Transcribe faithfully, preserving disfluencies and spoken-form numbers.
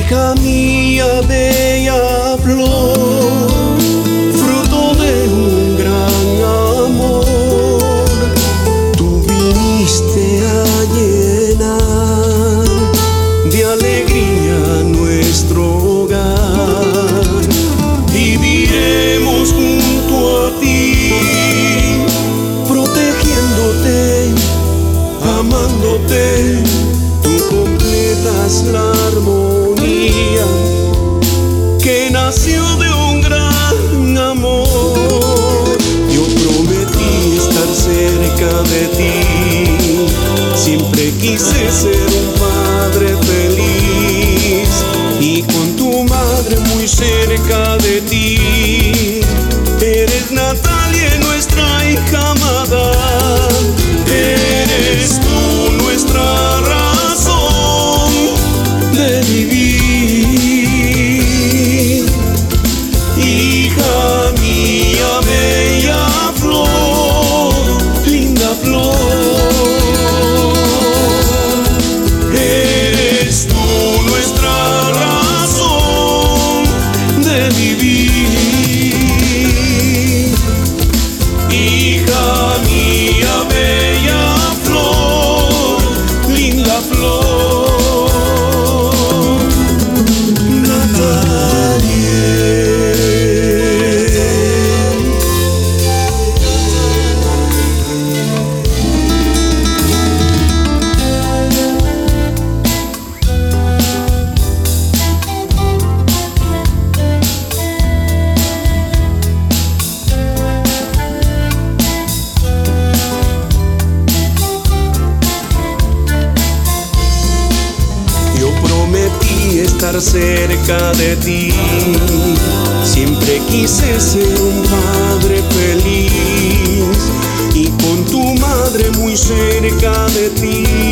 Hija mía, bella flor, fruto de un gran amor, tú viniste a llenar de alegría nuestro hogar. Viviremos junto a ti, protegiéndote, amándote. Tú completas la armonía que nació de un gran amor. Yo prometí estar cerca de ti, siempre quise ser un padre feliz, y con tu madre muy cerca de ti. Eres Natalia, nuestra hija amada, eres tú nuestra razón de vivir. Hija mía, bella flor, linda flor, eres tú nuestra razón de vivir. Hija mía, bella flor, linda flor, Natalia. Yo prometí estar cerca de ti, siempre quise ser un padre feliz, y con tu madre muy cerca de ti.